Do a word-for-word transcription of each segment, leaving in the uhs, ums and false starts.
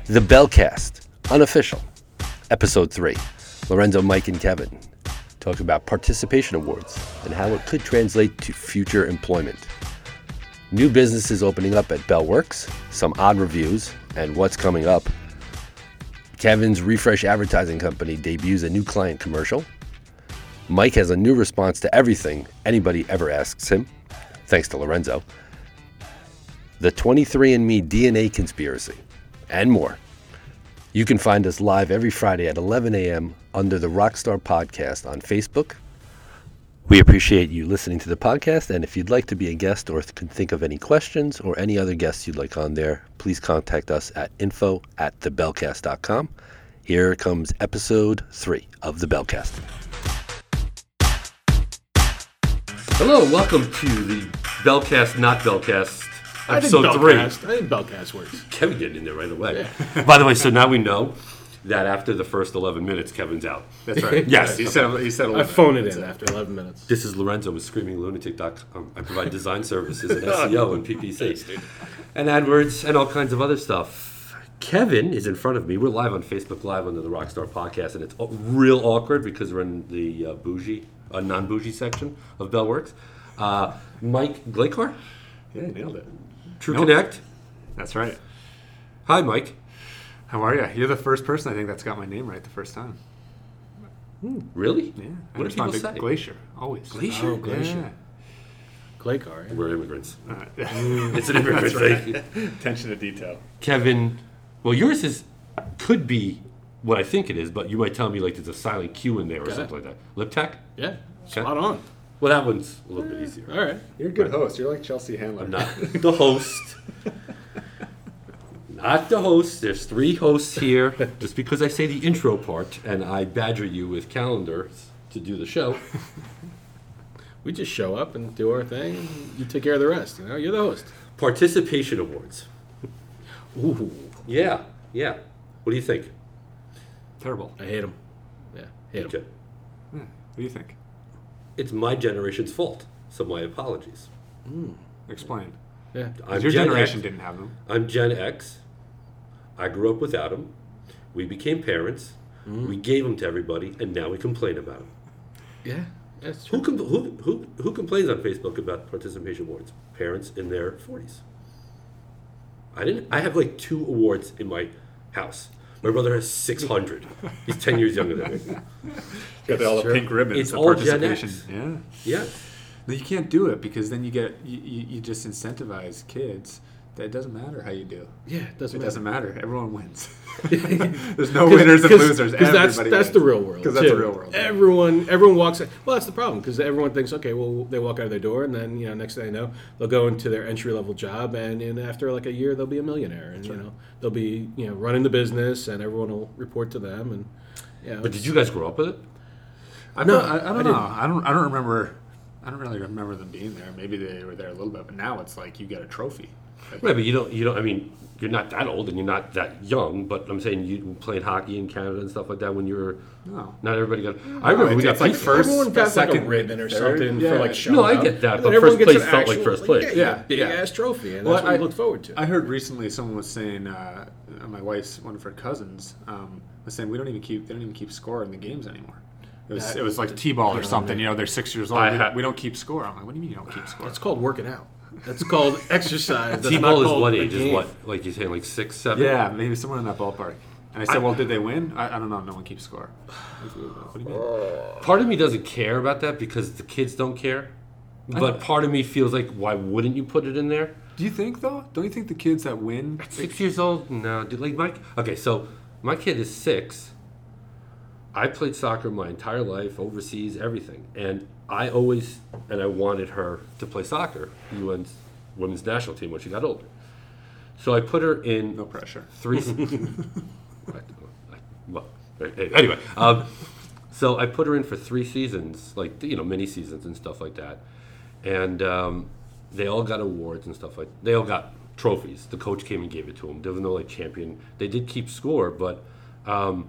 The Bellcast, unofficial, episode three. Lorenzo, Mike, and Kevin talk about participation awards and how it could translate to future employment. New businesses opening up at Bellworks, some odd reviews, and what's coming up. Kevin's Refresh Advertising Company debuts a new client commercial. Mike has a new response to everything anybody ever asks him, thanks to Lorenzo. The twenty-three and me D N A conspiracy, and more. You can find us live every Friday at eleven a.m. under the Rockstar Podcast on Facebook. We appreciate you listening to the podcast, and if you'd like to be a guest or can think of any questions or any other guests you'd like on there, please contact us at info at thebellcast dot com. Here comes episode three of The Bellcast. Hello, welcome to the Bellcast, not Bellcast. Episode I think three. Bellcast, I think Bellcast works. Kevin getting in there right away. Yeah. By the way, so now we know that after the first eleven minutes, Kevin's out. That's right. Yes. He said, he said I phone it in after eleven minutes. This is Lorenzo with screaming lunatic dot com. I provide design services and S E O and P P C. And AdWords and all kinds of other stuff. Kevin is in front of me. We're live on Facebook Live under the Rockstar Podcast, and it's real awkward because we're in the uh, bougie, uh, non-bougie section of Bellworks. Uh, Mike Glakar? Yeah, you nailed it. True Nope. Connect. That's right. Hi, Mike. How are you? You're the first person I think that's got my name right the first time. Really? Yeah. What I do respond people to say? Glacier, always. Glacier? Oh, Glacier. Yeah. Clay car. Yeah. We're immigrants. All right. It's an immigrant thing. Attention to detail. Kevin, well, yours is could be what I think it is, but you might tell me like there's a silent Q in there or Got something it. like that. LipTech? Yeah. Spot on. Well, that one's a little bit easier. All right. You're a good host. You're like Chelsea Handler. I'm not the host. Not the host. There's three hosts here. Just because I say the intro part and I badger you with calendars to do the show. We just show up and do our thing, and you take care of the rest. You know, you're the host. Participation awards. Ooh, Yeah, yeah. What do you think? Terrible. I hate them. Yeah, hate them. Okay. Yeah. What do you think? It's my generation's fault, so my apologies. Explain. Yeah. 'Cause I'm your Gen generation X. didn't have them. I'm Gen X. I grew up without them. We became parents. We gave them to everybody, and now we complain about them. Yeah, that's Who, true. com- who, who, who complains on Facebook about participation awards? Parents in their forties. I didn't. I have like two awards in my house. My brother has six hundred. He's ten years younger than me. Got all the true. pink ribbons. It's of all Gen participation. X. Yeah. Yeah. No, you can't do it because then you get you, you, you just incentivize kids that it doesn't matter how you do. Yeah, it doesn't It matter. doesn't matter. Everyone wins. There's no winners and losers. Because that's Everybody that's wins. the real world. Because that's too. the real world. Everyone everyone walks. Well, that's the problem because everyone thinks, okay, well, they walk out of their door, and then you know, next thing they know, they'll go into their entry level job, and, and after like a year, they'll be a millionaire, and you know, they'll be you know running the business, and everyone will report to them, and yeah. But did you guys grow up with it? I No, don't, I, I don't I know. didn't. I don't. I don't remember. I don't really remember them being there. Maybe they were there a little bit, but now it's like you get a trophy. Right, but you don't. You don't. I mean, you're not that old, and you're not that young. But I'm saying you played hockey in Canada and stuff like that when you were. No. Not everybody got. I remember we got it's like pizza. first, Everyone got like a second, ribbon or third. something Yeah. for like showing No, I up. get that, And but then everyone first gets place an felt like actual- first place. Yeah, Yeah, big yeah. ass trophy, and Well, that's what I- you look forward to. I heard recently someone was saying, uh, my wife's one of her cousins um, was saying we don't even keep they don't even keep score in the games anymore. It was, That- it was like t-ball or Yeah, something. yeah. You know, they're six years old. I We, ha- we don't keep score. I'm like, what do you mean you don't keep score? It's called working out. That's called exercise. That's T-ball not is called what a age? Is game. what? Like you're saying, like six, seven? Yeah, maybe somewhere in that ballpark. And I said, I- well, did they win? I, I don't know. No one keeps score. What do you mean? Part of me doesn't care about that because the kids don't care. But part of me feels like, why wouldn't you put it in there? Do you think though? Don't you think the kids that win? Six years old? No, dude. Like Mike. Okay, so my kid is six. I played soccer my entire life, overseas, everything, and I always and I wanted her to play soccer, U N's women's national team when she got older. So I put her in No pressure. three. I- I- well, anyway, um, so I put her in for three seasons, like you know, mini seasons and stuff like that, and um, they all got awards and stuff like. They all got trophies. The coach came and gave it to them. There was no like champion. They did keep score, but um,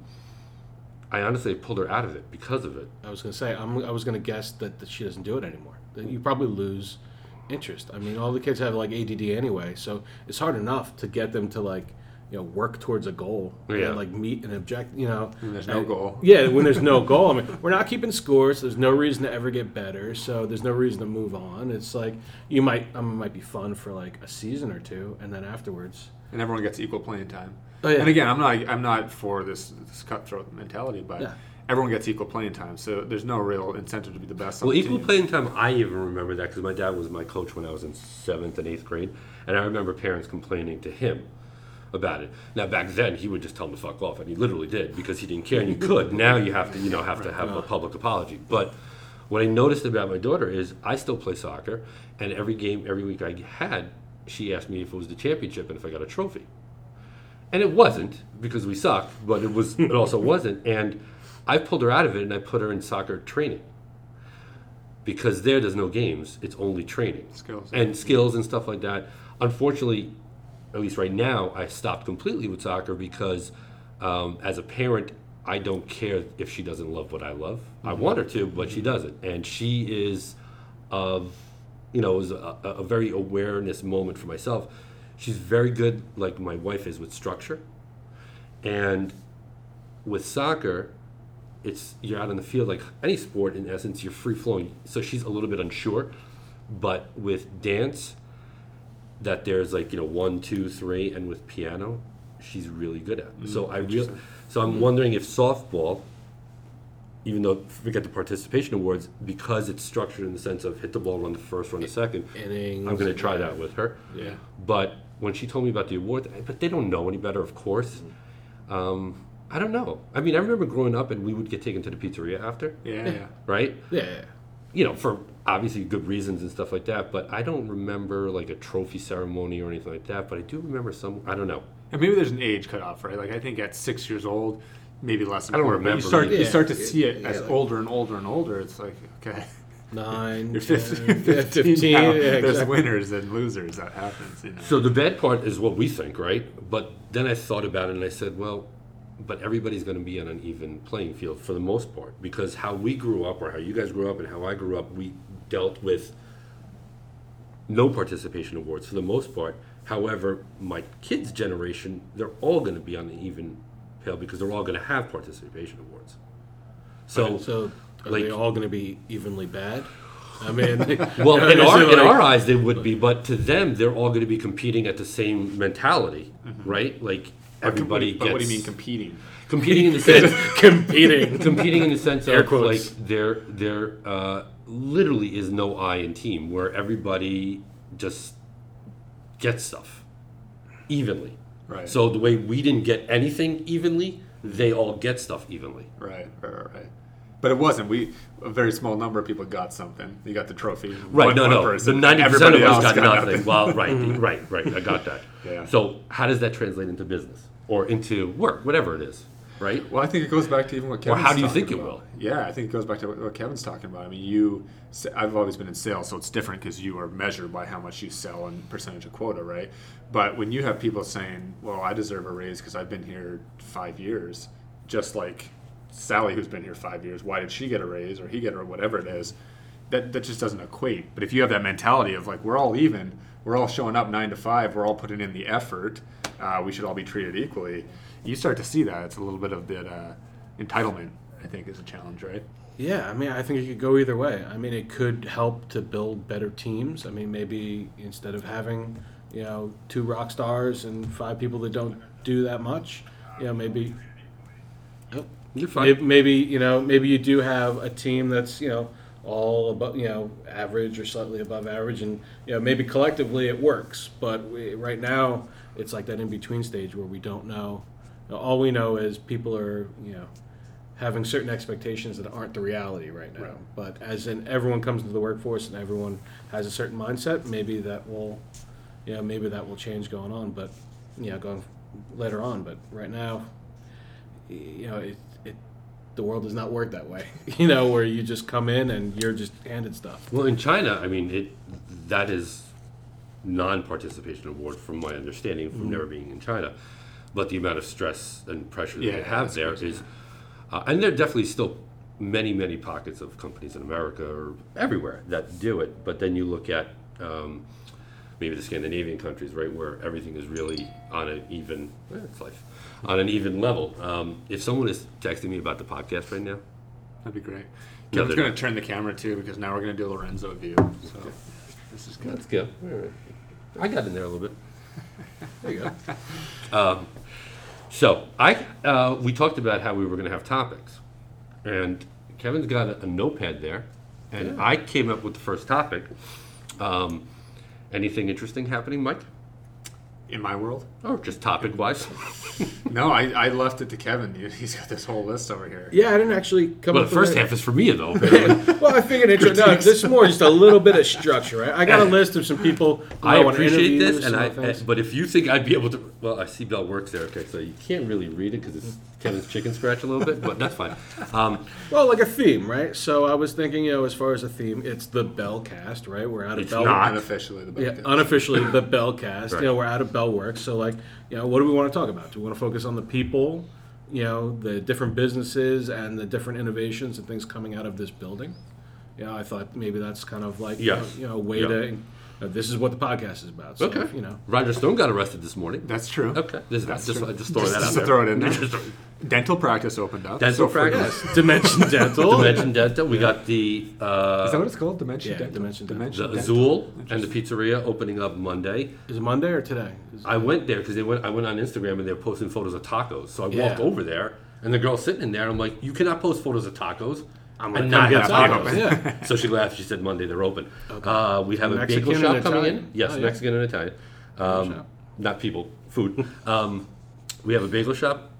I honestly pulled her out of it because of it. I was going to say, I'm, I was going to guess that, that she doesn't do it anymore. That you probably lose interest. I mean, all the kids have like A D D anyway, so it's hard enough to get them to like you know, work towards a goal, Yeah. and like meet an object, you know. And there's no and- goal. Yeah, when there's no goal, I mean, we're not keeping scores. So there's no reason to ever get better. So there's no reason to move on. It's like you might, I mean, it might be fun for like a season or two, and then afterwards, And everyone gets equal playing time. Oh, yeah. And again, I'm not I'm not for this this cutthroat mentality, but Yeah. everyone gets equal playing time, so there's no real incentive to be the best. on Well, the equal team. playing time, I even remember that because my dad was my coach when I was in seventh and eighth grade, and I remember parents complaining to him about it. Now, back then, he would just tell them to fuck off, and he literally did because he didn't care, and you could. Now you have to, you know, have to have a public apology. But what I noticed about my daughter is I still play soccer, and every game, every week I had, she asked me if it was the championship and if I got a trophy. And it wasn't because we sucked, but it was. It also wasn't. And I pulled her out of it and I put her in soccer training because there, there's no games; it's only training, Skills. and skills and stuff like that. Unfortunately, at least right now, I stopped completely with soccer because, um, as a parent, I don't care if she doesn't love what I love. I want her to, but she doesn't, and she is, of, you know, it was a, a very awareness moment for myself. She's very good, like my wife is, with structure. And with soccer, it's you're out on the field like any sport. In essence, you're free flowing. So she's a little bit unsure. But with dance, that there's like you know one, two, three, and with piano, she's really good at. so I real, so I'm wondering if softball, even though forget the participation awards, because it's structured in the sense of hit the ball, run the first, run the second. innings. I'm going to try that with her. Yeah. But when she told me about the award, but they don't know any better, of course. Um, I don't know. I mean, I remember growing up and we would get taken to the pizzeria after, Yeah, yeah. right? Yeah. yeah. You know, for obviously good reasons and stuff like that. But I don't remember like a trophy ceremony or anything like that. But I do remember some. I don't know. And maybe there's an age cutoff, right? Like I think at six years old, maybe less. I don't important, but remember You start either. you start to Yeah. see it Yeah, as like- older and older and older. It's like okay, Nine, you're ten, fifteen. yeah, fifteen. now. Yeah, There's exactly. winners and losers. That happens. You know? So the bad part is what we think, right? But then I thought about it and I said, well, but everybody's going to be on an even playing field for the most part because how we grew up or how you guys grew up and how I grew up, we dealt with no participation awards for the most part. However, my kids' generation, they're all going to be on an even pale because they're all going to have participation awards. So, So are like- they all going to be evenly bad? I mean, well, in is our it in like- our eyes, they would be, but to them, they're all going to be competing at the same mentality, right? Like everybody But gets what do you mean competing? competing in the sense competing. competing in the sense Air of quotes. like there there uh, literally is no I in team where everybody just gets stuff evenly. Right. So the way we didn't get anything evenly, they all get stuff evenly. Right, right, right, right. But it wasn't. We a very small number of people got something. You got the trophy. Right, One- no, one no. person. The ninety percent of Everybody us else got, nothing. Well, right, right, right. I got that. Yeah. So how does that translate into business or into work, whatever it is, right? Well, I think it goes back to even what Kevin's how do you talking think it about. will? Yeah, I think it goes back to what, what Kevin's talking about. I mean, you, I've always been in sales, so it's different because you are measured by how much you sell and percentage of quota, right? But when you have people saying, well, I deserve a raise because I've been here five years, just like Sally, who's been here five years, why did she get a raise or he get or whatever it is, that, that just doesn't equate. But if you have that mentality of like, we're all even, we're all showing up nine to five, we're all putting in the effort, uh, we should all be treated equally, you start to see that. It's a little bit of that uh, entitlement, I think, is a challenge, right? Yeah, I mean, I think it could go either way. I mean, it could help to build better teams. I mean, maybe instead of having, you know, two rock stars and five people that don't do that much, you know, maybe, oh, You're fine. maybe, maybe you know, maybe you do have a team that's, you know, all above, you know, average or slightly above average, and you know, maybe collectively it works. But we, right now, it's like that in between stage where we don't know. You know, all we know is people are, you know, having certain expectations that aren't the reality right now. Right. But as in everyone comes into the workforce and everyone has a certain mindset, maybe that will, you know, maybe that will change going on. But you know, going later on. But right now, y- you know, it, it the world does not work that way. You know, where you just come in and you're just handed stuff. Well, in China, I mean, it that is non-participation award from my understanding from never being in China. But the amount of stress and pressure that Yeah, they have that's there crazy. is, uh, and there are definitely still many, many pockets of companies in America or everywhere that do it. But then you look at um, maybe the Scandinavian countries, right, where everything is really on an even, eh, it's life, on an even level. Um, if someone is texting me about the podcast right now, That'd be great. No, Kevin's they're going not. to turn the camera too because now we're going to do Lorenzo view. So this is good. that's good. All right. I got in there a little bit. There you go. Um, so I, uh, we talked about how we were going to have topics, and Kevin's got a, a notepad there, and I came up with the first topic. Um, anything interesting happening, Mike? In my world? Or just topic-wise? No, I, I left it to Kevin. He- He's got this whole list over here. Yeah, I didn't actually come Well, up the with first it. half is for me, though. apparently. Well, I figured intro. No, this is more just a little bit of structure, right? I got a list of some people. Who I want appreciate interviews, this, and some I. things. But if you think I'd be able to, well, I see Bell works there. Okay, so you can't really read it because it's Kevin's chicken scratch a little bit, but that's fine. Um, Well, like a theme, right? So I was thinking, you know, as far as a theme, it's the Bellcast, right? We're out of It's Bell. not. Unofficially, the Yeah, Bellcast. unofficially the Bellcast. Right. You know, we're out of Bellworks. So, like, you know, what do we want to talk about? Do we want to focus on the people, you know, the different businesses and the different innovations and things coming out of this building? You know, I thought maybe that's kind of like, Yes. you know, a way Yeah. to. Uh, this is what the podcast is about. So, okay. you know. Roger Stone got arrested this morning. That's true. Okay. This, That's just, true. just throwing Just- that out just there. to throw it in there. Just throw- Dental practice opened up. Dental So for- practice. Dimension Dental. Dimension Dental. We got the uh, Is that what it's called? Dimension Yeah, Dental? Dimension Dental. the Azul and the pizzeria opening up Monday. Is it Monday or today? Is- I went there because they went. I went on Instagram and they were posting photos of tacos. So I Yeah. walked over there and the girl's sitting in there. I'm like, you cannot post photos of tacos. I'm and gonna not come have get tacos. tacos. Yeah. So she laughed. She said Monday they're open. Uh, we have a Mexican bagel shop and coming Italian? in. Yes, Oh, yeah. Mexican and Italian. Um, shop. not people, food. um, we have a bagel shop,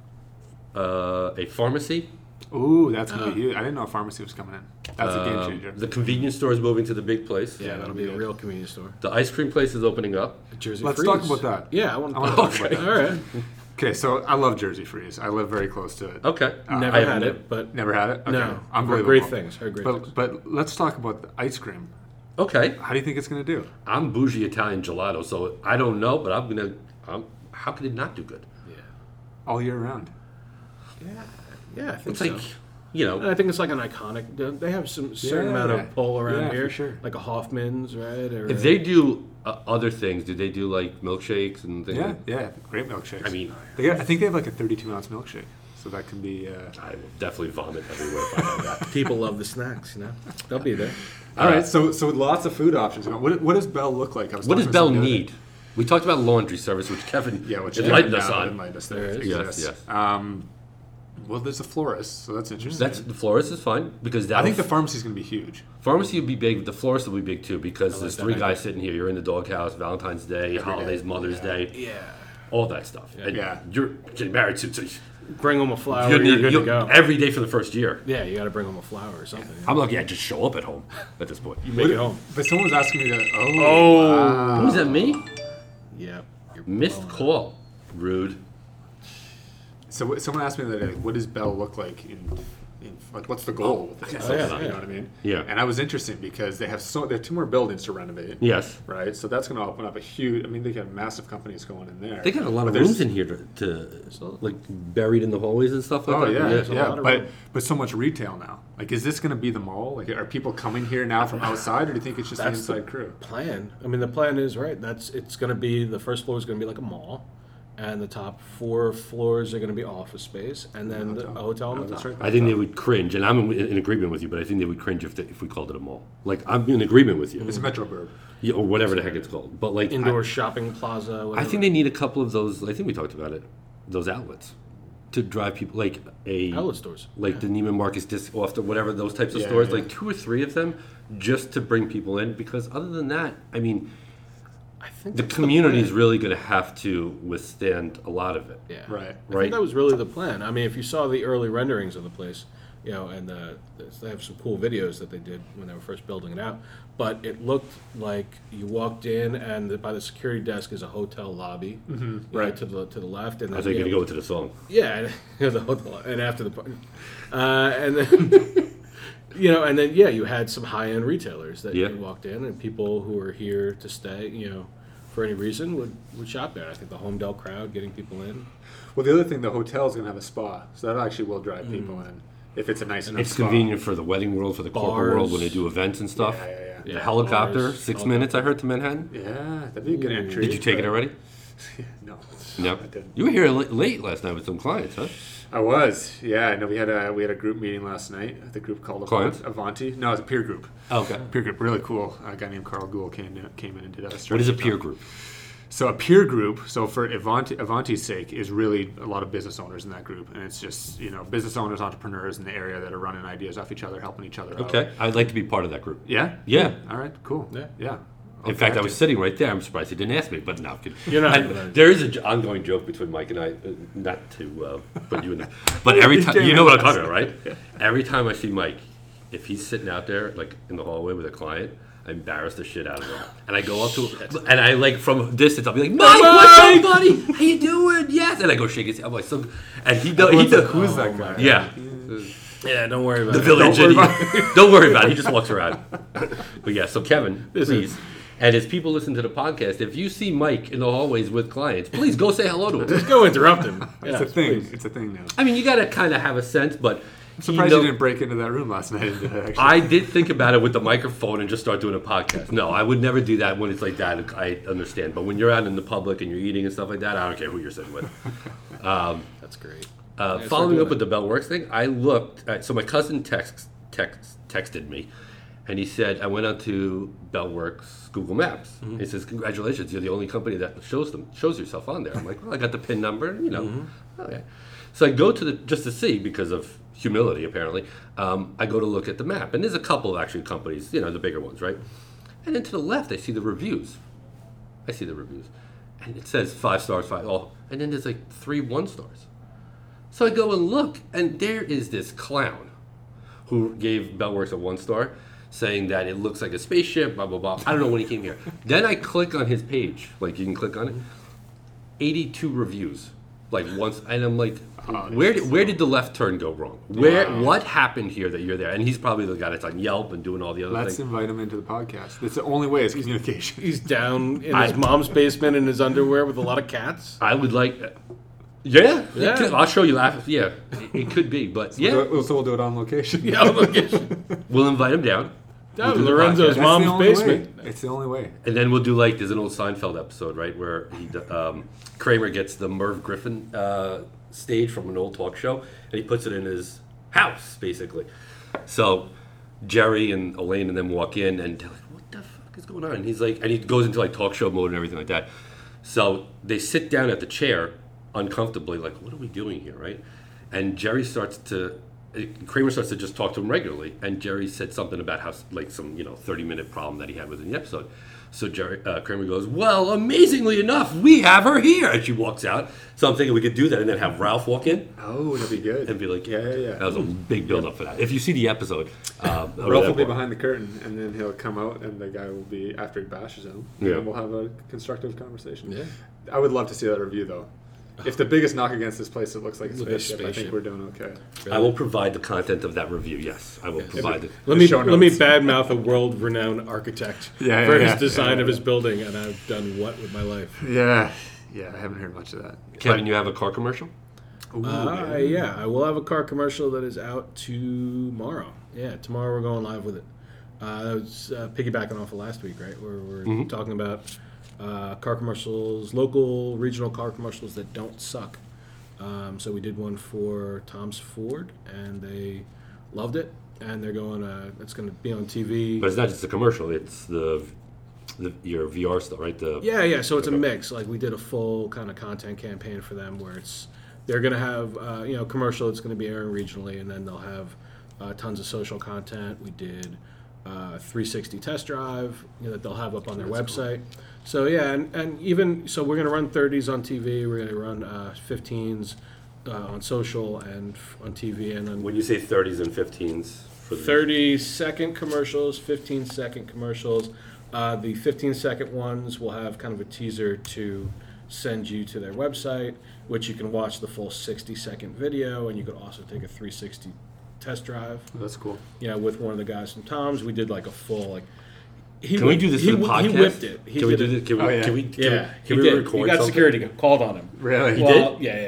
uh, a pharmacy. Ooh, that's going to be huge. I didn't know a pharmacy was coming in. That's a game Um, changer. the convenience store is moving to the big place. Yeah, that'll be a real convenience store. The ice cream place is opening up. Jersey Let's Freeze. talk about that. Yeah, I want to I wanna talk talk about about that. All right. Okay, so I love Jersey Freeze. I live very close to it. Okay. Never I had haven't- it, but Never had it? Okay. no. Heard Unbelievable. great things. Heard great But, things. but let's talk about the ice cream. Okay. How do you think it's going to do? I'm bougie Italian gelato, so I don't know, but I'm gonna. I'm, how could it not do good? Yeah. All year round. Yeah. Yeah, I think It's so. like, you And know, I think it's like an iconic. They have some certain Yeah. amount of pull around Yeah, for here, sure. like a Hoffman's, right? Or if they do uh, other things, do they do like milkshakes and things? Yeah, like yeah. Great milkshakes. I mean, they got, I think they have like a thirty-two ounce milkshake. So that can be. Uh, I will definitely vomit everywhere if I have that. people love the snacks, you know, they'll be there. all right, so so lots of food options. What, what does Bell look like? I was What talking does to Bell somebody the other need? We talked about laundry service, which Kevin Yeah, which enlightened yeah, us on. Enlightened us there. There It is. Yes, exists. yes. Um, well, there's a florist, so that's interesting. That's the florist is fine because that I think the pharmacy's going to be huge. pharmacy would be big, but the florist will be big too because there's that three idea. guys sitting here. You're in the doghouse, Valentine's Day, holidays, day. Mother's Yeah. Day, Yeah. all that stuff. And Yeah. you're getting married to, so Bring them a flower. you're, and you're good you're- to go. every day for the first year. Yeah, you got to bring them a flower or something. I'm lucky I just show up at home at this point. You make it home. But someone was asking me that. Oh, Oh. wow. Was that me? Yeah. You're Missed blowing call. Rude. So what- someone asked me that. Like, what does Bell look like in, in like what's the goal? with this? Oh, yeah, you yeah. know what I mean? Yeah. And I was interested because they have so they have two more buildings to renovate. Yes. Right. So that's going to open up a huge. I mean, they got massive companies going in there. They got a lot But of there's- rooms in here to, to like buried in the hallways and stuff like Oh that. yeah, there's a yeah. lot of But room. but so much retail now. Like, is this going to be the mall? Like, are people coming here now from outside, or do you think it's just That's the the inside crew? plan. I mean, the plan is right. That's it's going to be the first floor is going to be like a mall, and the top four floors are going to be office space, and then the, a hotel on the that's top. right. I think they would cringe, and I'm in, in agreement with you. But I think they would cringe if they, if we called it a mall. Like I'm in agreement with you, It's a Metro Burb. yeah, or whatever the heck it's called. But like Indoor I, shopping plaza. Whatever. I think they need a couple of those. I think we talked about it. Those outlets to drive people like a outlet stores. like the Neiman Marcus disc off or whatever those types of Yeah, stores, yeah. like two or three of them, just to bring people in. Because other than that, I mean, I think the that's community is plan. really going to have to withstand a lot of it. Yeah. Right. I Right. think that was really the plan. I mean, if you saw the early renderings of the place, you know, and uh, they have some cool videos that they did when they were first building it out. But it looked like you walked in, and the, by the security desk is a hotel lobby, mm-hmm. Right. to the to the left, and I then, think you you're know, going to go into the song. yeah, and, the hotel, and after the party, uh, and then. You know, and then yeah, you had some high-end retailers that Yeah. you walked in, and people who were here to stay, you know, for any reason would, would shop there. I think the Home Dell crowd, getting people in. Well, the other thing, the hotel's going to have a spa, so that actually will drive people Mm. in. if it's a nice enough It's spot. convenient for the wedding world, for the corporate world when they do events and stuff. Yeah, yeah, yeah. The Yeah, helicopter, bars, six helicopter. minutes, I heard, to Manhattan. Yeah, that'd be a good entry. Did you take it but- already? No. No. I didn't. You were here la- late last night with some clients, huh? I was. Yeah, I know we had a we had a group meeting last night. The group called Clients? Avanti. No, it's a peer group. Oh, okay. Peer group, really cool. A guy named Carl Gould came in, came in and did a What is a strategy peer talk. group? So a peer group, so for Avanti, Avanti's sake, is really a lot of business owners in that group, and it's just you know business owners, entrepreneurs in the area that are running ideas off each other, helping each other out. Okay. I'd like to be part of that group. Yeah. Yeah. All right. Cool. Yeah. Yeah. In fact, I was sitting right there. I'm surprised he didn't ask me, but no. I'm kidding. You're not And gonna- there is an ongoing joke between Mike and I, uh, not to uh, put you in, the, but every time you know what I'm talking about, right? Every time I see Mike, if he's sitting out there like in the hallway with a client, I embarrass the shit out of him, and I go up to him, and I like from a distance, I'll be like, Mike, what's up, buddy? How you doing? Yes, and I go shake his hand. I'm like, so, and he does. He does. Who's that guy? Yeah. Yeah, don't worry about The it. village Don't worry idiot. Don't worry about it. He just walks around. But yeah, so Kevin, This please. is- And as people listen to the podcast, if you see Mike in the hallways with clients, please go say hello to him. Just go interrupt him. It's Yeah, a thing. please. It's a thing now. I mean, you got to kind of have a sense, but I'm surprised you you know- didn't break into that room last night. And did it, actually. I did think about it with the microphone and just start doing a podcast. No, I would never do that when it's like that. I understand. But when you're out in the public and you're eating and stuff like that, I don't care who you're sitting with. That's great. Uh, Yeah, following start up with the Beltworks thing, I looked. At, so my cousin text, text texted me, and he said I went onto Beltworks Google Maps. Mm-hmm. He says, "Congratulations, you're the only company that shows them shows yourself on there." I'm like, "Well, I got the PIN number, you know." Mm-hmm. Okay. So I go to the just to see because of humility, apparently. Um, I go to look at the map, and there's a couple of actually companies, you know, the bigger ones, right? And then to the left, I see the reviews. I see the reviews, and it says five stars, five. Oh, and then there's like three one stars. So I go and look, and there is this clown who gave Beltworks a one star, saying that it looks like a spaceship, blah, blah, blah. I don't know when he came here. Then I click on his page, like you can click on it, eighty-two reviews, like once, and I'm like, Oh, where did, so- where did the left turn go wrong? Where, Wow. what happened here that you're there? And he's probably the guy that's on Yelp and doing all the other Let's things. invite him into the podcast. That's the only way is communication. He's down in I- his mom's basement in his underwear with a lot of cats. I would like, yeah, it Yeah. could- I'll show you. After, yeah, it, it could be, but yeah, We'll, so we'll do it on location. Yeah, location. we'll invite him down. Down do in the Lorenzo's podcast. That's the mom's only basement. way. It's the only way. And then we'll do like there's an old Seinfeld episode, right, where he, um, Kramer gets the Merv Griffin uh, stage from an old talk show, and he puts it in his house, basically. So Jerry and Elaine and them walk in, and they're like, "What the fuck is going on?" And he's like, and he goes into like talk show mode and everything like that. So they sit down at the chair uncomfortably, like, "What are we doing here?" Right? And Jerry starts to. Kramer starts to just talk to him regularly, and Jerry said something about how, like, some you know thirty minute problem that he had within the episode. So Jerry uh, Kramer goes, "Well, amazingly enough, we have her here," and she walks out. So I'm thinking we could do that, and then have Ralph walk in Oh, that'd be good. and be like, Yeah, yeah, yeah. That was a big build up for that. If you see the episode, um, Ralph will be behind the curtain, and then he'll come out, and the guy will be after he bashes him. Yeah. And we'll have a constructive conversation. Yeah. I would love to see that review, though. If the biggest knock against this place, it looks like a Look at a spaceship, I think spaceship. we're doing okay. I will provide the content of that review. Yes, I will provide it. Let me show let me notes. badmouth a world-renowned architect Yeah, for yeah, his yeah. design Yeah, of his yeah. building, and I've done what with my life? Yeah, yeah. I haven't heard much of that. Kevin, you have a car commercial? Ooh, Uh, yeah, I will have a car commercial that is out tomorrow. Yeah, tomorrow we're going live with it. Uh, that was uh, piggybacking off of last week, right? Where we're Mm-hmm. talking about uh, car commercials, local, regional car commercials that don't suck. Um, so we did one for Tom's Ford, and they loved it. And they're going. Uh, it's going to be on T V. But it's not just a commercial; it's the, the your V R stuff, right? The Yeah, yeah. So it's a mix. Like we did a full kind of content campaign for them, where it's they're going to have uh, you know commercial that's going to be airing regionally, and then they'll have uh, tons of social content. We did uh, three sixty test drive, you know, that they'll have up on their website. So yeah, and, and even so, we're going to run thirties on T V. We're going to run uh, fifteens uh, on social and f- on T V, and then when you say thirties and fifteens, for the thirty second commercials, fifteen second commercials. Uh, the fifteen second ones will have kind of a teaser to send you to their website, which you can watch the full sixty second video, and you could also take a three sixty test drive. That's cool. Yeah, with one of the guys from Tom's, we did like a full like. He Can we whipped- do this he, in the whi- podcast? He whipped it. He can we did do it. this? Can we? Oh, yeah. Can we? Can Yeah, we, he can we did. record He got something? security called on him. Really? He well, did? Yeah, yeah.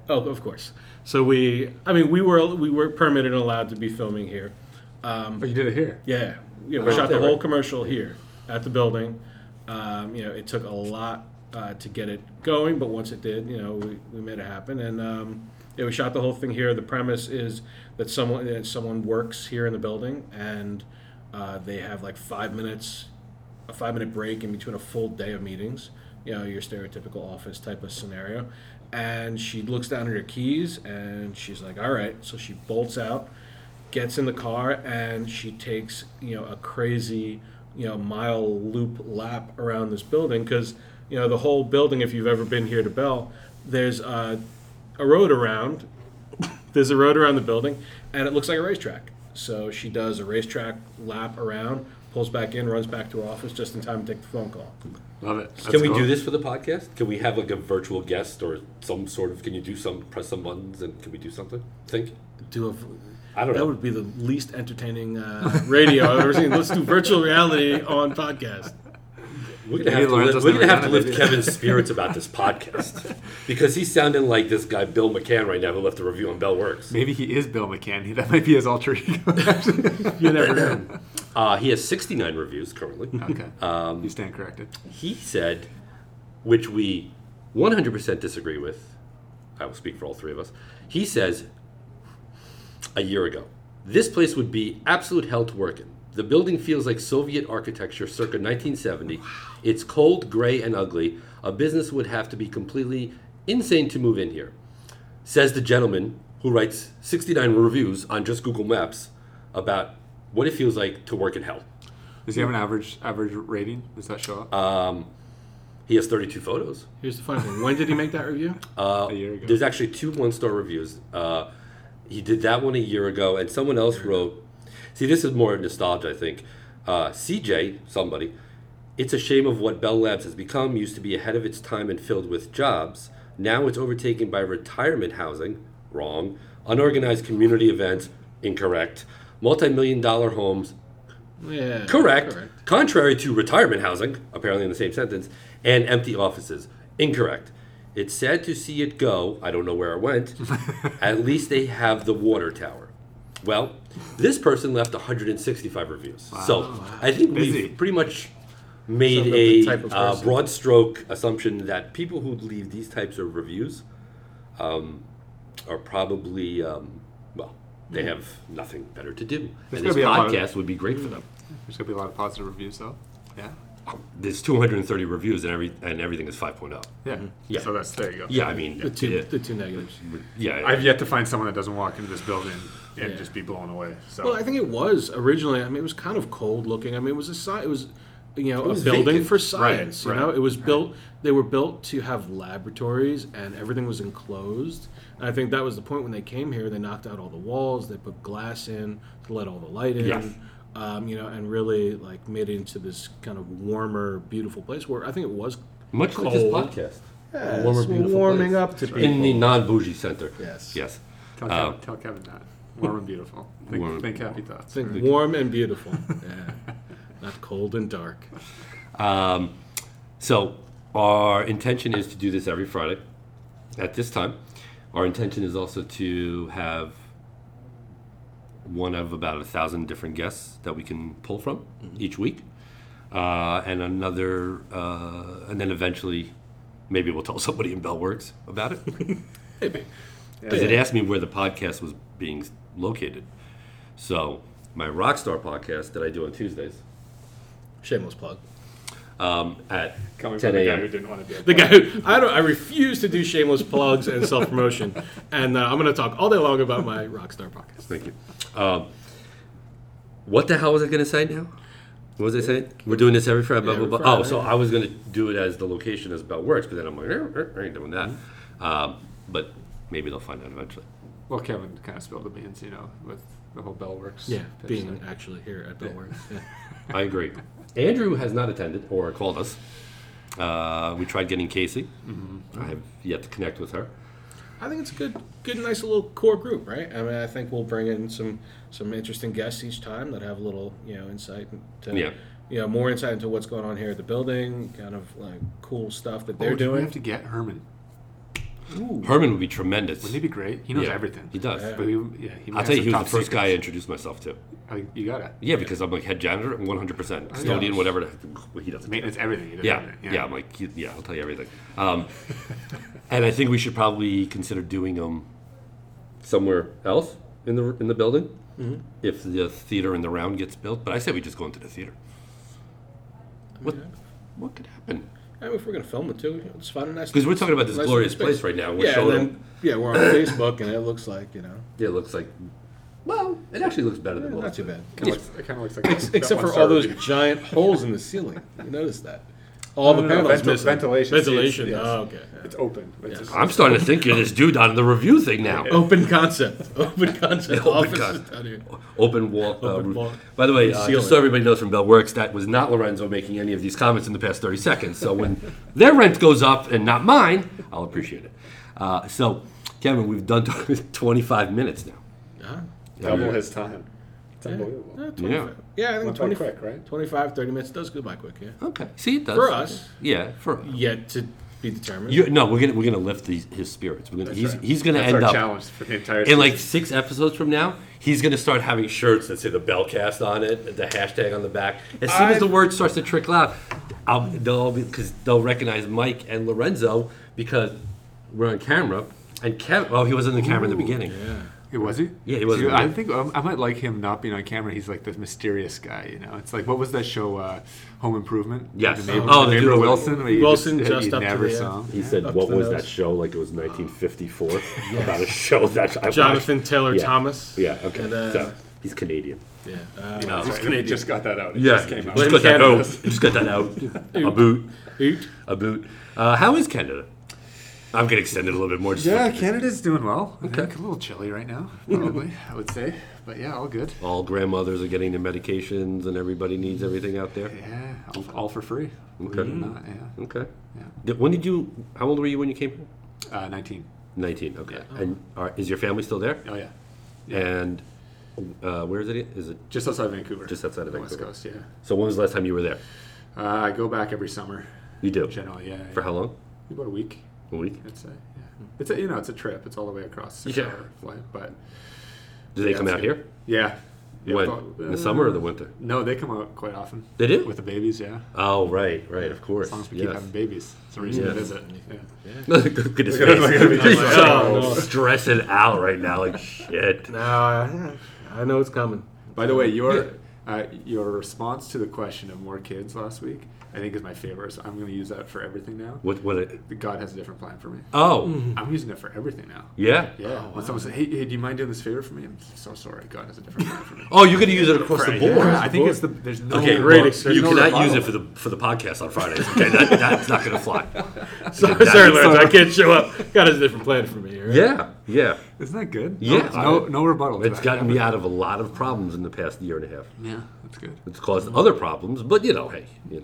Oh, of course. So we, I mean, we were we were permitted and allowed to be filming here. Um, But you did it here. yeah, yeah. We Oh, shot the there, whole right? commercial here at the building. Um, you know, it took a lot uh, to get it going, but once it did, you know, we, we made it happen. And um, yeah, we shot the whole thing here. The premise is that someone that someone works here in the building, and uh, they have like five minutes, a five minute break in between a full day of meetings. You know, your stereotypical office type of scenario. And she looks down at her keys, and she's like, "All right." So she bolts out, gets in the car, and she takes, you know, a crazy, you know, mile loop lap around this building, because, you know, the whole building, if you've ever been here to Bell, there's uh, a road around. There's a road around the building, and it looks like a racetrack. So she does a racetrack lap around, pulls back in, runs back to her office just in time to take the phone call. Love it. That's Can we cool. do this for the podcast? Can we have like a virtual guest or some sort of? Can you do some press some buttons and can we do something? Think. Do a, I don't that know. would be the least entertaining uh, radio I've ever seen. Let's do virtual reality on podcast. We're gonna Maybe have to, Lorenzo's lift, we're gonna never have to done it, lift maybe. Kevin's spirits about this podcast because he's sounding like this guy Bill McCann right now who left a review on Bell Works. Maybe he is Bill McCann. He, that might be his alter ego. You never know. Uh, he has sixty-nine reviews currently. Okay. Um, you stand corrected. He said, which we one hundred percent disagree with. I will speak for all three of us. He says, a year ago, this place would be absolute hell to work in. The building feels like Soviet architecture circa nineteen seventy. It's cold, gray, and ugly. A business would have to be completely insane to move in here. Says the gentleman who writes sixty-nine reviews on just Google Maps about what it feels like to work in hell. Does he have an average average rating? Does that show up? Um, he has thirty-two photos. Here's the funny thing. When did he make that review? Uh, A year ago. There's actually two one-star reviews. Uh, he did that one a year ago, and someone else wrote. See, this is more nostalgia, I think. Uh, C J, somebody. It's a shame of what Bell Labs has become. Used to be ahead of its time and filled with jobs. Now it's overtaken by retirement housing. Wrong. Unorganized community events. Incorrect. Multi-million dollar homes. Yeah. Correct. Contrary to retirement housing, apparently in the same sentence, and empty offices. Incorrect. It's sad to see it go. I don't know where it went. At least they have the water tower. Well, this person left one hundred sixty-five reviews. So I think Busy. we've pretty much made Summed up the a type of uh, person. broad stroke assumption that people who leave these types of reviews um, are probably, um, well, they have nothing better to do. There's and this gonna be a lot of- podcast would be great for them. There's gonna be a lot of positive reviews though. Yeah. There's two hundred thirty reviews and every and everything is five point oh. Yeah. Yeah. So that's there you go. Yeah, I mean, The two, yeah, the two negatives. yeah. I've yet to find someone that doesn't walk into this building and Yeah. just be blown away. So Well, I think it was originally. I mean, it was kind of cold looking. I mean, it was a sci- It was, you know, It was a building vacant. for science. Right, you know, right, it was built. They were built to have laboratories, and everything was enclosed. And I think that was the point when they came here. They knocked out all the walls. They put glass in to let all the light in. Yeah. Um, you know, and really like made it into this kind of warmer, beautiful place where I think it was Much like this cold. podcast. Yeah, A warmer, it's beautiful warming place. up to people. in the non-bougie center. Yes. Yes. tell, Uh, Kevin, tell Kevin that. Warm and beautiful. Think, Warm- think happy thoughts. Think right? warm and beautiful. Yeah. Not cold and dark. Um, so our intention is to do this every Friday at this time. Our intention is also to have one of about a thousand different guests that we can pull from each week, uh, and another, uh, and then eventually, maybe we'll tell somebody in Bell Works about it. Maybe. Because it asked me where the podcast was being located. So my Rockstar podcast that I do on Tuesdays Shameless plug. um, at Coming ten from the guy who a.m. didn't want to be a The guy who I don't I refuse to do shameless plugs and self promotion, and uh, I'm going to talk all day long about my Rockstar podcast. Thank you. Um, what the hell was I going to say now? What was I saying? We're doing this every Friday. Blah, Every blah, blah. Oh, Friday. so I was going to do it as the location as Bell Works, but then I'm like, er, er, I ain't doing that. Um, but maybe they'll find out eventually. Well, Kevin kind of spilled the beans, you know, with the whole Bell Works. Yeah, pitch being thing. actually here at Bellworks. Yeah. I agree. Andrew has not attended or called us. Uh, we tried getting Casey. I have yet to connect with her. I think it's a good, good, nice little core group, right? I mean, I think we'll bring in some some interesting guests each time that have a little, you know, insight to, Yeah. you know, more insight into what's going on here at the building, kind of like cool stuff that Oh, they're do we doing. have to get Herman. Ooh. Herman would be tremendous. Wouldn't he be great? He knows Yeah, everything. He does. Yeah. But he, yeah, he I'll has tell you, some he was top the first guy I secrets. introduced myself to. Oh, you gotta. Yeah, because I'm like head janitor, one hundred percent custodian, Yeah. whatever. The, he doesn't. Maintenance, everything. He does Yeah, everything. yeah, I'm like, he- yeah, I'll tell you everything. Um, and I think we should probably consider doing them somewhere else in the in the building Mm-hmm. if the theater in the round gets built. But I say we just go into the theater. What what could happen? I mean, if we're gonna film it too, it's fun and nice. Because we're talking about this nice glorious space. place right now. We're Yeah, and showing then them. yeah, we're on Facebook, and it looks like you know, Yeah, it looks like. Well, it actually looks better than not most. too bad. Kind of looks, it kind of looks like Ex- that Except for one-star all those review. giant holes in the ceiling. You notice that? All No, the no, no, panels ventil- missing. ventilation. Ventilation. Yes. Oh, okay. It's open. It's just- I'm starting to think you're this dude on the review thing now. Open concept. Open concept. Open Offices concept. down here. Open wall. Uh, Open roof. wall. By the way, uh, Ceiling. just so everybody knows from Bell Works, that was not Lorenzo making any of these comments in the past thirty seconds. So when their rent goes up and not mine, I'll appreciate it. Uh, so, Kevin, we've done twenty-five minutes now. Yeah. double his time. It's Yeah. unbelievable. Yeah, twenty-five. Yeah, I think Went by twenty, quick, right? twenty-five, thirty minutes does go by quick, yeah. Okay. See, it does. For us. Yeah, for Yet to be determined. you. No, we're gonna we're gonna lift these, his spirits. We're gonna, he's right. he's gonna That's end our up challenge for the entire in season. like six episodes from now. He's gonna start having shirts that say the Bellcast on it, the hashtag on the back. As soon as the I- word starts to trickle out, I'll, they'll because they'll recognize Mike and Lorenzo because we're on camera. And Kev, oh, he was in the camera in the beginning. Yeah. It was he? Yeah, he was. See, I think um, I might like him not being on camera. He's like the mysterious guy, you know. It's like what was that show, uh, Home Improvement? Yes. The neighbor, Oh, the the neighbor dude- Wilson. where you Wilson just, just you up to never the, uh, saw him. He said, Up "What to the was nose. that show? Like it was nineteen fifty-four about a show that I watched." Jonathan Taylor Yeah. Thomas. Yeah. Okay. And, uh, so he's Canadian. Yeah. Uh, That's he's right. We Canadian. just got that out. It Yeah. just came out. Just got that out. Just got that out. A boot. Oot. A boot. Uh, how is Canada? I'm gonna extend it a little bit more. Just Yeah, for- Canada's doing well. I Okay. think a little chilly right now, probably, I would say. But yeah, all good. all grandmothers are getting their medications, and everybody needs everything out there. Yeah, all, all for free. Believe Okay. it or not, yeah. Okay. Yeah. Did- When did you? How old were you when you came here? Uh, nineteen. Nineteen. Okay. Yeah. And are, is your family still there? Oh, yeah. And uh, where is it? Is it Just outside Vancouver. just outside of the West Vancouver? Coast, yeah. So when was the last time you were there? Uh, I go back every summer, You do. generally, yeah. For yeah. how long? About a week, A week. I'd say. Yeah. It's a, you know, it's a trip. It's all the way across the Yeah. hour flight, but Do they yeah, come it's out good. here? Yeah. yeah When? but, In the summer or the winter? No, they come out quite often. They do? With the babies, yeah. Oh, right, right, of course. As long as we yes. keep having babies. It's a reason Yes. to visit. Yeah. Look at his Look at him, look at him. face. He's He's like, so oh, no. stressing out right now. Like shit. No, I, I know it's coming. By the way, your uh, your response to the question of more kids last week, I think is my favorite. So I'm going to use that for everything now. What? What? It, God has a different plan for me. oh, I'm using it for everything now. yeah. Yeah. When someone says, hey, hey, do you mind doing this favor for me? I'm so sorry. God has a different plan for me. Oh, you're gonna use it across the board. Yeah, I think it's the there's no Okay, Great well, exchange. you No cannot rebuttal. use it for the for the podcast on Fridays. Okay, that, that's not gonna fly. Sorry, That- sorry, Lawrence, I can't show up. God has a different plan for me. Right? Yeah, yeah. Isn't that good? Yeah, No, no, no rebuttal. to It's that. gotten me out of a lot of problems in the past year and a half. Yeah, that's good. It's caused other problems, but you know, hey, you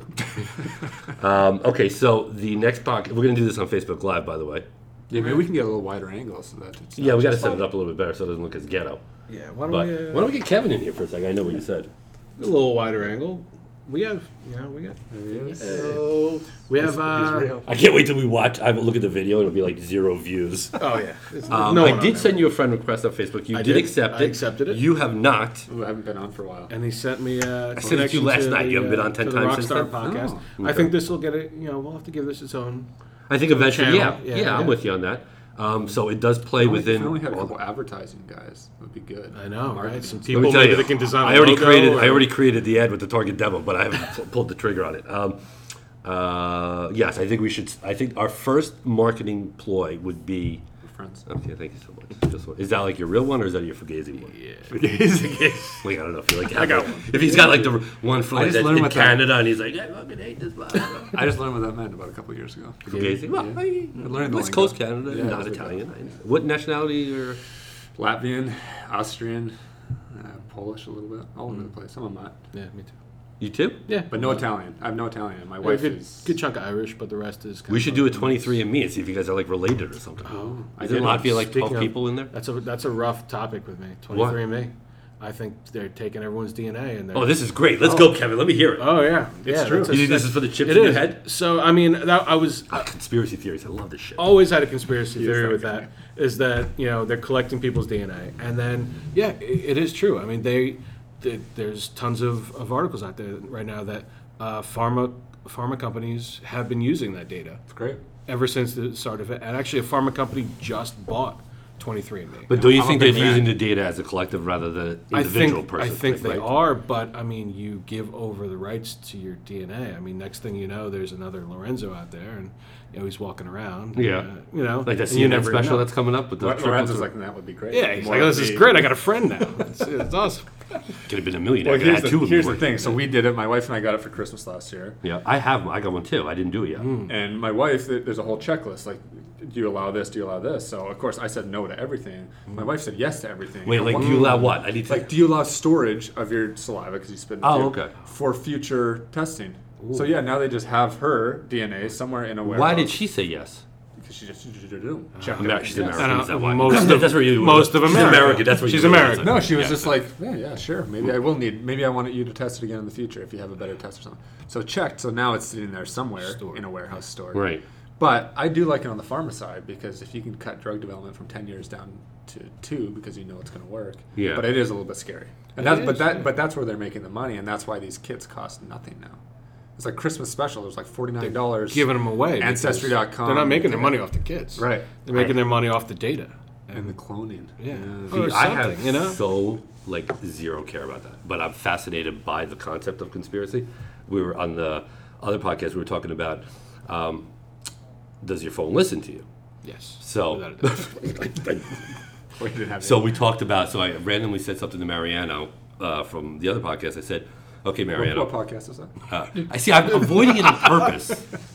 know. um, okay, so the next podcast, we're gonna do this on Facebook Live, by the way. Yeah, maybe we can get a little wider angle so that it's Yeah, not we got to just- set it up a little bit better so it doesn't look as ghetto. Yeah. Why don't But we? Uh, why don't we get Kevin in here for a second? I know what you said. a little wider angle. We have, you know, we got. There he is. Oh, we have. He's Uh, real. I can't wait till we watch. I will look at the video and it'll be like zero views. oh yeah. It's- Um, no one I on did there. send you a friend request on Facebook. You I did, did. accept I it. accepted it. You have not. Ooh, I haven't been on for a while. And he sent me uh, I sent it to you connection last to night. the, You haven't been uh, on ten to the times since Rockstar then? podcast. Oh, I okay. think this will get it. You know, we'll have to give this its own. I think eventually, yeah, channel. yeah, Yeah, I'm yeah. with you on that. Um, so it does play If only- within. If we only had a all- couple advertising guys, that would be good. I know, right? Marketing. Some Let people me tell maybe you, that can design. I a already logo created. or- I already created the ad with the target demo, but I haven't pu- pulled the trigger on it. Um, uh, yes, I think we should. I think our first marketing ploy would be. We're friends. Okay, thank you so much. Just one. Is that like your real one, or is that your Fugazi one? Yeah. Like I don't know if you like. I got one. If he's got like the one for I like just that learned in what that- Canada, and he's like, I fucking hate this. Blah, blah, blah. I just learned what that meant about a couple years ago. Fugazi. Well, Yeah. I, I learned the West lingo. Coast Canada, Yeah, not that's Italian. I- What nationality or? Latvian, Austrian, uh, Polish a little bit, all over the place. Some of them not. Yeah, me too. You too? Yeah, But no Italian. I have no Italian. My Yeah, wife good, is. good chunk of Irish, but the rest is. Kind We of should do a twenty-three and me and see if you guys are like related or something. Oh, I Isn't did. Latvia like Speaking twelve of- people in there? That's a that's a rough topic with me. Twenty-three and me. I think they're taking everyone's D N A and they're Oh, this is great. Let's go, Kevin. Let me hear it. Oh yeah, It's yeah, true. that's a- You think this is for the chips it in your is. head? So I mean, that, I was Ah, conspiracy theories. I love this shit. always had a conspiracy Yes, theory that with guy. that. Is that you know they're collecting people's D N A, and then yeah, it, it is true. I mean, they, they there's tons of, of articles out there right now that uh, pharma pharma companies have been using that data It's great. ever since the start of it. And actually, a pharma company just bought twenty-three and me. But do you I'm a think they're big fan. using the data as a collective rather than an I individual think, person? I think thing, they right? are, but I mean, you give over the rights to your D N A. I mean, next thing you know, there's another Lorenzo out there, and you know he's walking around. Yeah. uh, you know, Like that and C you N N never special know. that's coming up with the triple Lorenzo's to- like, that would be great. Yeah, he's More like, oh, this of is the- great. I got a friend now. It's, it's awesome. could have been a millionaire. Well, Could have here's had two the, of them here's the working. thing. So we did it. My wife and I got it for Christmas last year. Yeah, I have. I got one too. I didn't do it yet. And my wife, th- there's a whole checklist. Like, do you allow this? Do you allow this? So of course I said no to everything. My wife said yes to everything. Wait, And like, one- do you allow what? I need to. Like, do you allow storage of your saliva because you spit? in the Oh, tube okay. For future testing. So yeah, now they just have her D N A somewhere in a warehouse. Why did she say yes? Because she just checked America, it. she's Yes. American. I know, Is that why? most of- that's where you. most of she's America. American. That's what She's you American. No, she was Yeah. just like, yeah, yeah, sure. Maybe I will need. Maybe I want you to test it again in the future if you have a better test or something. So checked. So now it's sitting there somewhere Stored. in a warehouse store. Right. But I do like it on the pharma side because if you can cut drug development from ten years down to two because you know it's going to work. Yeah. But it is a little bit scary. And It that's is, but that yeah. but that's where they're making the money, and that's why these kits cost nothing now. It's like Christmas special. There's like forty nine dollars. Giving them away. because Ancestry dot com. They're not making their money off the kids. Right. They're making their money off the data. And the cloning. Yeah. See, Or I have something, you know? so like zero care about that, but I'm fascinated by the concept of conspiracy. We were on the other podcast. We were talking about um, does your phone listen to you? Yes. So, Without a doubt. We didn't have so any. we talked about. So I randomly said something to Mariano uh, from the other podcast. I said, "Okay, what, Mariano." what podcast is that? Uh, I see. I'm avoiding it on purpose.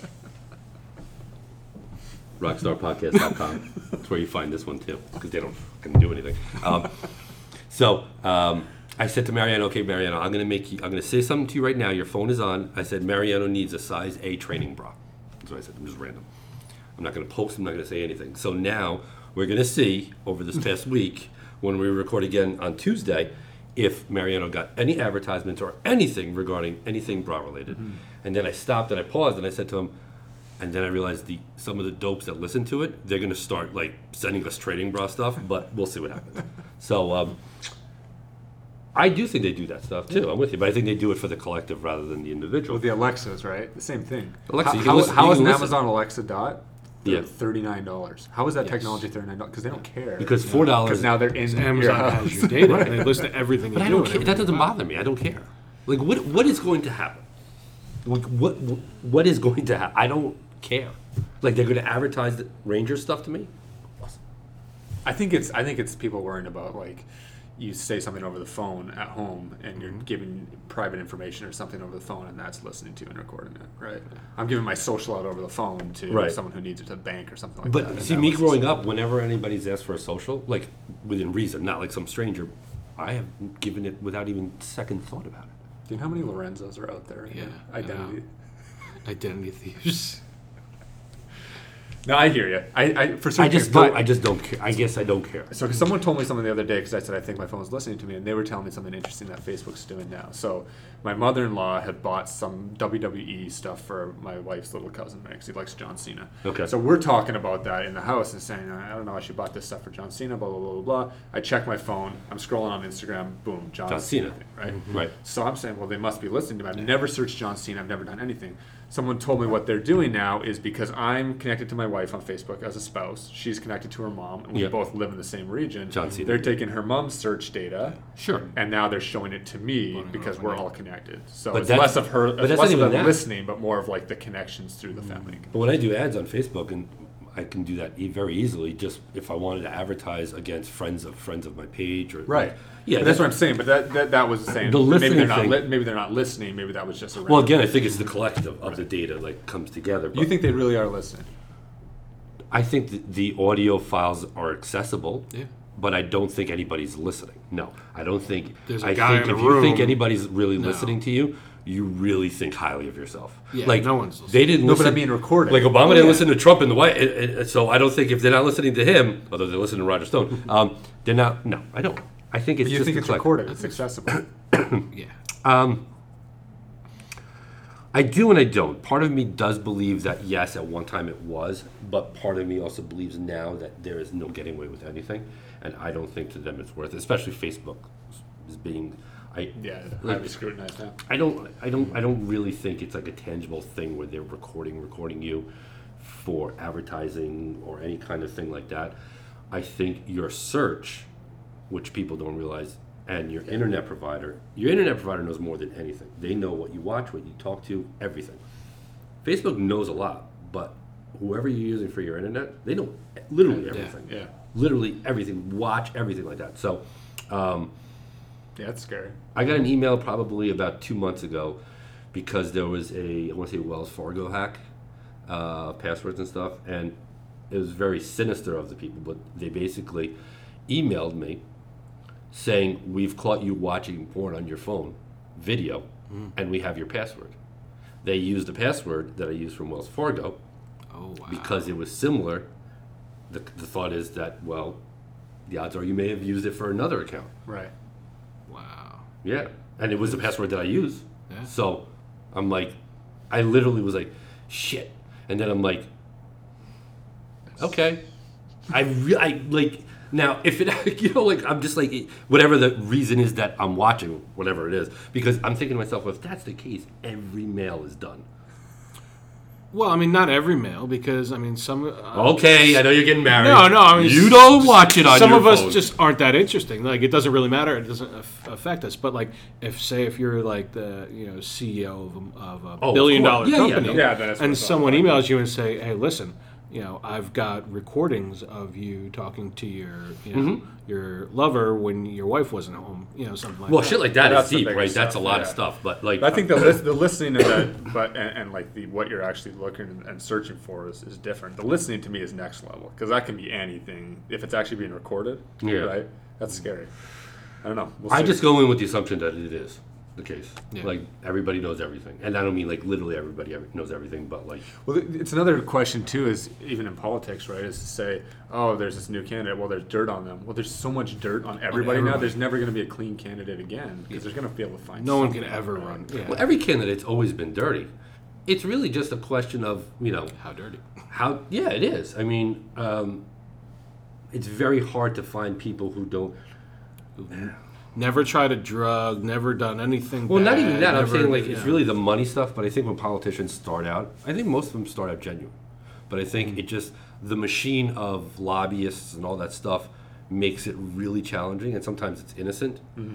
rockstar podcast dot com. That's where you find this one too, because they don't fucking do anything. Um, so um, I said to Mariano, "Okay, Mariano, I'm gonna make you. I'm gonna say something to you right now. Your phone is on." I said, "Mariano needs a size A training bra." That's what I said. I'm just random. I'm not gonna post. I'm not gonna say anything. So now we're gonna see over this past week when we record again on Tuesday if Mariano got any advertisements or anything regarding anything bra related. Mm-hmm. And then I stopped and I paused and I said to him, and then I realized the some of the dopes that listen to it, they're gonna start like sending us training bra stuff, but we'll see what happens. So um, I do think they do that stuff too. I'm with you, but I think they do it for the collective rather than the individual. With the Alexas, right? The same thing. Alexa, how you can how- listen- how you is can an listen. Amazon Alexa Dot? Yeah. thirty-nine dollars. How is that Yes. technology thirty-nine dollars? Because they don't care. because four dollars. Because now they're in your Amazon house. has your data. And they listen to everything But you I do. don't and care. That everything doesn't you buy. bother me. I don't care. Like what what is going to happen? Like what what is going to happen? I don't care. Like they're going to advertise the Ranger stuff to me. I think it's I think it's people worrying about like you say something over the phone at home and you're Mm-hmm. giving private information or something over the phone and that's listening to and recording it, right? I'm giving my social out over the phone to Right. someone who needs it to bank or something like But that. and see, that me was- growing up, whenever anybody's asked for a social, like within reason, not like some stranger, I have given it without even second thought about it. Do you know how many Lorenzos are out there? in Yeah, the Identity. Identity thieves. No, I hear you. I, I for certain I just things, don't. but- I just don't care. I guess I don't care. So 'cause someone told me something the other day because I said I think my phone's listening to me, and they were telling me something interesting that Facebook's doing now. So my mother-in-law had bought some W W E stuff for my wife's little cousin, right? Because he likes John Cena. Okay. So we're talking about that in the house and saying, I don't know, she bought this stuff for John Cena, blah blah blah blah blah. I check my phone. I'm scrolling on Instagram. Boom, John, John Cena. right? Right. So I'm saying, well, they must be listening to me. I've never searched John Cena. I've never done anything. Someone told me what they're doing now is because I'm connected to my wife on Facebook as a spouse. She's connected to her mom, and we Yeah. both live in the same region. John Cena. They're taking her mom's search data, Sure. and now they're showing it to me because we're all connected. So But it's that's- less of her, but it's that's less not of even them that. listening, but more of like the connections through the family. But when I do ads on Facebook, and I can do that e- very easily, just if I wanted to advertise against friends of friends of my page, or Right. yeah, But that's what I'm saying. But that that, that was saying The maybe listening they're not thing- li- maybe they're not listening. Maybe that was just a. Well, random- again, I think it's the collective of the data like comes together. But you think they really are listening? I think th- the audio files are accessible. Yeah. But I don't think anybody's listening. No, I don't think. There's a I guy think in if a you think room- anybody's really No. listening to you, you really think highly of yourself. Yeah, like no one's They didn't. No, but listen, I mean recorded. Like Obama Oh, didn't yeah. listen to Trump in the White. it- it- So I don't think if they're not listening to him, although they're listening to Roger Stone, um, they're not. No, I don't. I think it's But you just think a it's click. recorded? It's accessible. Yeah. Um, I do and I don't. Part of me does believe that yes, at one time it was, but part of me also believes now that there is no getting away with anything, and I don't think to them it's worth it. Especially Facebook is being, I Yeah, like, highly scrutinized now. I don't, I don't, I don't really think it's like a tangible thing where they're recording, recording you for advertising or any kind of thing like that. I think your search, which people don't realize, and your internet provider, your internet provider knows more than anything. They know what you watch, what you talk to, everything. Facebook knows a lot, but whoever you're using for your internet, they know literally everything. Yeah. Literally everything. Watch everything like that. So, um, Yeah, that's scary. I got an email probably about two months ago because there was a, I want to say Wells Fargo hack, uh, passwords and stuff, and it was very sinister of the people, but they basically emailed me saying, we've caught you watching porn on your phone, video, mm. and we have your password. They used the password that I used from Wells Fargo Oh, wow. because it was similar. The, the thought is that, well, the odds are you may have used it for another account. Right. Wow. Yeah, and it was the password that I use. Yeah. So I'm like, I literally was like, shit. And then I'm like, okay. I, re- I like, now if it, you know, like, I'm just like, whatever the reason is that I'm watching, whatever it is, because I'm thinking to myself, well, if that's the case, every mail is done. Well, I mean, not every mail, because I mean, some. Uh, Okay, I know you're getting married. No, no, I mean, you don't watch it on some your of us phone. just aren't that interesting. Like, it doesn't really matter. It doesn't af- affect us. But like, if say if you're like the you know C E O of a, of a Oh, of billion dollar course. Yeah, yeah, company, no. Yeah, that's what and it's all someone about. emails you and say, "Hey, listen, you know, I've got recordings of you talking to your you know Mm-hmm. your lover when your wife wasn't home," you know, something like Well, that. shit like that That's is the deep, bigger right? That's a stuff, lot of yeah. stuff. But like, I think the lis- the listening to that, but and, and like the what you're actually looking and searching for is, is different. The listening to me is next level because that can be anything if it's actually being recorded. Yeah. Right. That's scary. I don't know. We'll I see. just go in with the assumption that it is the case. Yeah. Like, everybody knows everything. And I don't mean, like, literally everybody ever- knows everything, but, like... Well, th- it's another question too. Is even in politics, right? Is to say, oh, there's this new candidate. Well, there's dirt on them. Well, there's so much dirt on everybody, now. everybody. There's never going to be a clean candidate again because there's going to be able to find. no one can something, ever right? run. Yeah. Well, every candidate's always been dirty. It's really just a question of, you know, How dirty? how... Yeah, it is. I mean, um, it's very hard to find people who don't... Never tried a drug. Never done anything. Well, not bad, even that. I'm never, saying, like, you it's know. really the money stuff, but I think when politicians start out, I think most of them start out genuine. But I Mm-hmm. think it just... The machine of lobbyists and all that stuff makes it really challenging, and sometimes it's innocent.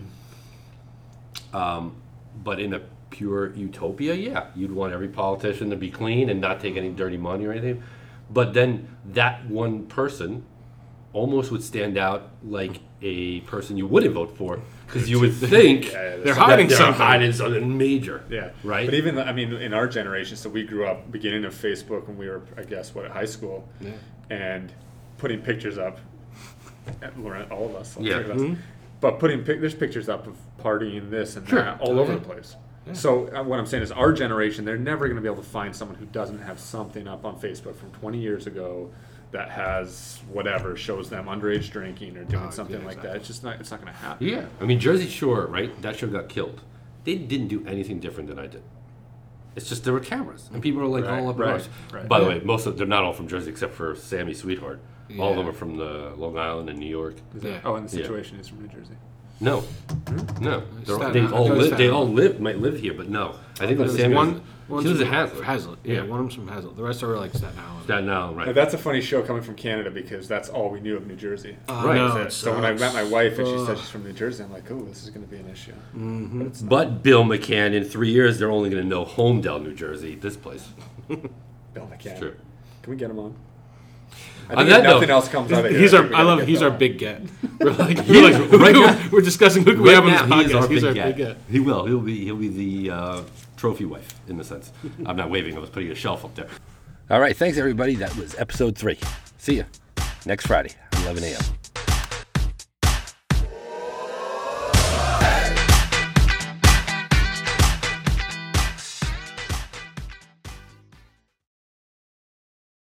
Um, but in a pure utopia, yeah, you'd want every politician to be clean and not take any dirty money or anything. But then that one person almost would stand out like a person you wouldn't vote for because you would think Yeah, They're that- hiding they're something. hiding something major. Yeah. Right? But even, I mean, in our generation, so we grew up beginning of Facebook when we were, I guess, what, at high school. Yeah. And putting pictures up, and Laurent, all of us. all Yeah. three of us. But putting, pic- there's pictures up of partying this and Sure. that all Oh, over yeah. the place. So uh, what I'm saying is our generation, they're never going to be able to find someone who doesn't have something up on Facebook from twenty years ago that has whatever, shows them underage drinking or doing Oh, something yeah, like exactly. that. It's just not, it's not going to happen. Yeah. I mean, Jersey Shore, right? That show got killed. They didn't do anything different than I did. It's just there were cameras, and people are like Right, all up in right, arms. right. By the Yeah. way, most of they're not all from Jersey except for Sammy Sweetheart. All of Yeah. them are from the Long Island and New York. Is that- Yeah. Oh, and the Yeah. situation is from New Jersey. No, no, They're, Staten they Island. all I thought it was live. Staten They all Island. live. Might live here, but no. I think it was There's Sammy. one. One's She was from a Hazlitt. Hazlitt. Yeah, Yeah. one of them's from Hazlitt. The rest are like Staten Island. Staten Island, Now, right? that's a funny show coming from Canada because that's all we knew of New Jersey. Oh, Right. no, That's it it. So when I met my sucks. wife and she said Ugh. she's from New Jersey, I'm like, oh, this is going to be an issue. Mm-hmm. But it's not. But Bill McCann, in three years, they're only going to know Homedale, New Jersey. This place. Bill McCann. True. Can we get him on? I On think that if nothing note- else comes out of here. He's I our. think we I gotta love. get He's Bill our on. big get. We're like, He we're, is. like Right we're, now- we're discussing who can we Right have on this now, he is podcast. our He's big our guy. big get. He will. He'll be. He'll be the uh, trophy wife in the sense. I'm not waving. I was putting a shelf up there. All right. Thanks, everybody. That was episode three. See ya next Friday, eleven a.m.